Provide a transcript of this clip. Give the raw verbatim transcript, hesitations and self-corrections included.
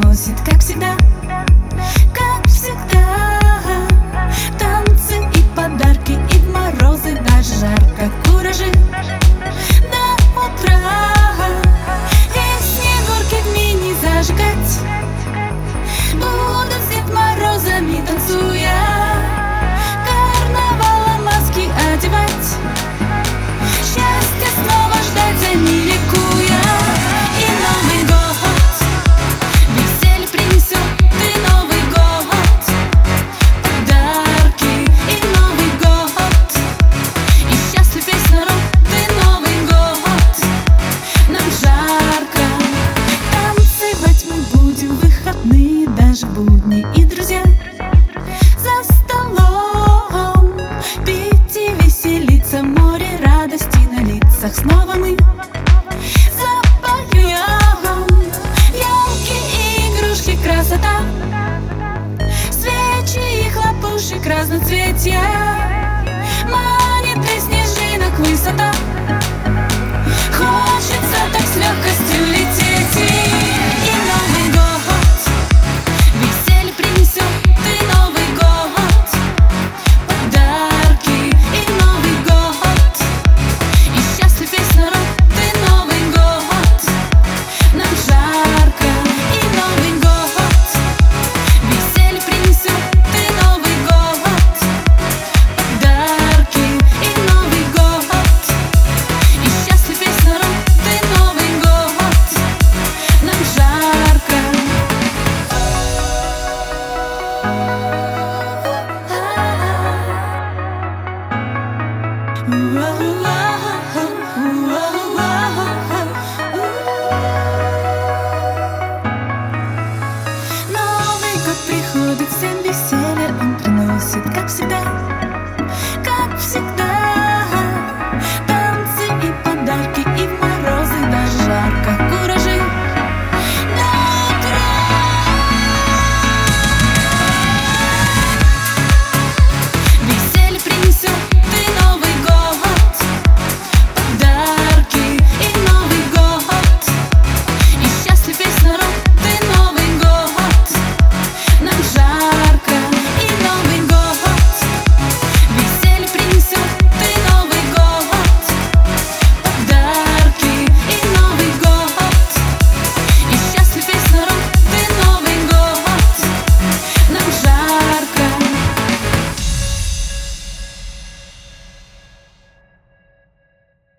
приносит, как всегда, как всегда, танцы и подарки, и в морозы даже жарко, куражи до утра, и снегурки в мини зажигать будут с Дед Морозами танцуя, карнавала маски одевать, счастье снова ждать за ним ликуя. И Новый год веселье принесет, и Новый год подарки, и Новый год, и счастлив весь народ, и Новый год нам жарко. Танцевать мы будем в выходные, даже в будни, и друзья за столом пить и веселиться, море радости на лицах. Снова мы запоем, елки и игрушки, красота, свечи и хлопушек разноцветия, манит из снежинок высота.